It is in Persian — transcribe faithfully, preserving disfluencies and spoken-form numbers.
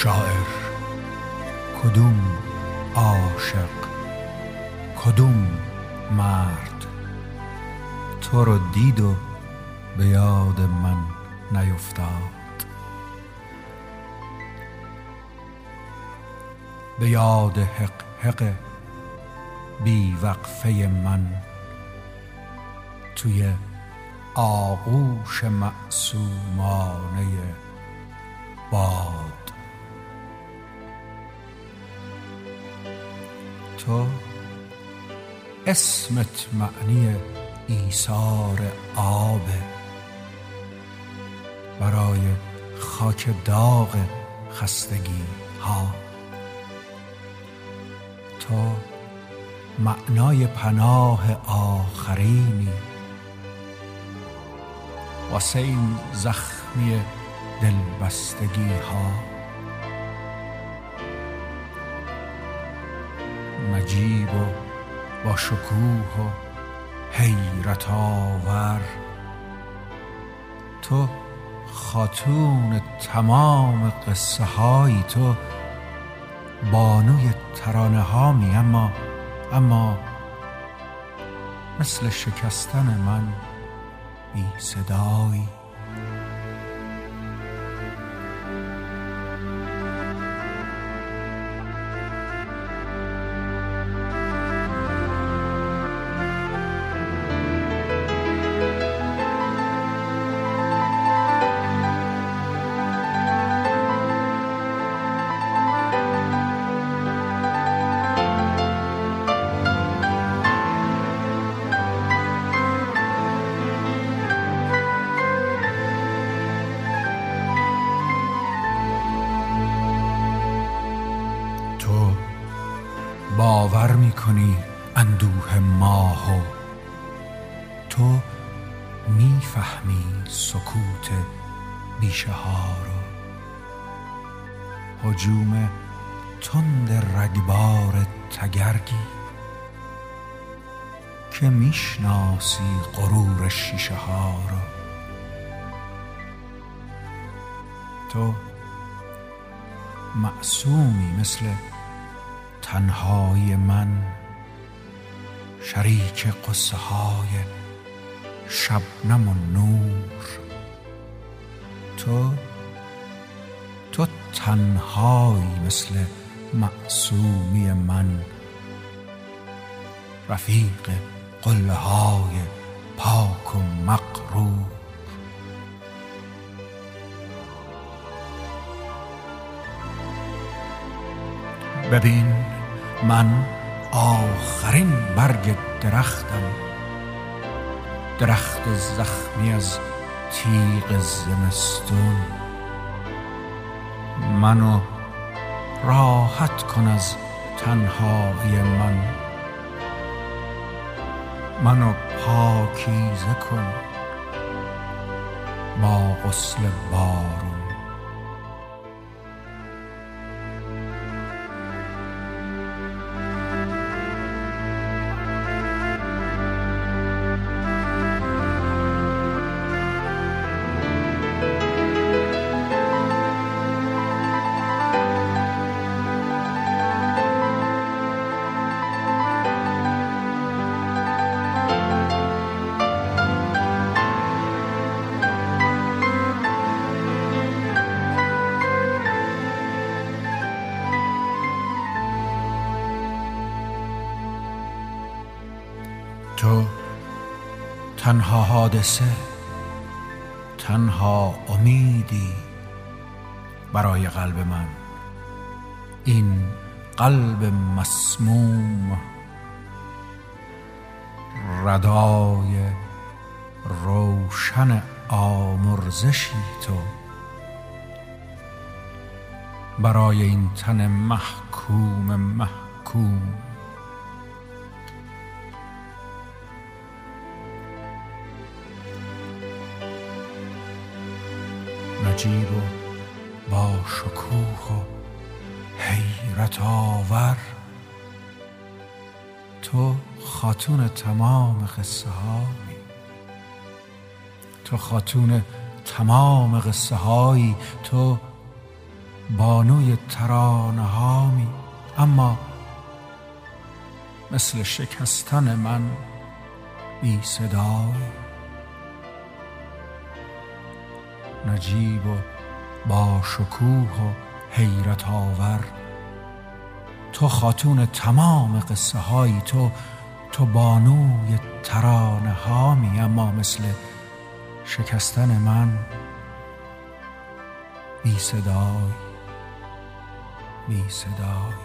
شاعر کدوم عاشق کدوم مرد تو رو دید و به یاد من نیفتاد؟ به یاد حق حق بی وقفه من توی آغوش معصومانه باد. تو اسمت معنی ایثار آبه برای خاک داغ خستگی ها. تو معنای پناه آخرینی واسه این زخمی دلبستگی ها. نجیب و با شکوه و حیرت آور، تو خاتون تمام قصه هایی، تو بانوی ترانه هامی، اما اما مثل شکستن من بی صدایی. باور میکنی اندوه ماهو، تو میفهمی سکوت بیشه ها رو. هجوم تند رگبار تگرگی که میشناسی غرور شیشه ها رو. تو معصومی مثل تنهایی من، شریک قصه های شبنم و نور. تو تو تنهایی مثل معصومی من، رفیق قله های پاک و مغرور. ببین من آخرین برگ درختم، درخت زخمی از تیغ زمستون. منو راحت کن از تنهایی من، منو پاکیزه کن با غسل بارون. تو تنها حادثه، تنها امیدی برای قلب من، این قلب مسموم، ردای روشن آمرزشی. تو برای این تن محکوم محکوم. نجیب و با شکوه و حیرت آور، تو خاتون تمام قصه هایی، تو خاتون تمام قصه هایی، تو بانوی ترانه هامی، اما مثل شکستن من بی صدای. نجیب و با شکوه و حیرت آور، تو خاتون تمام قصه هایی، تو تو بانوی ترانه هامی، اما مثل شکستن من بی صدای بی صدای.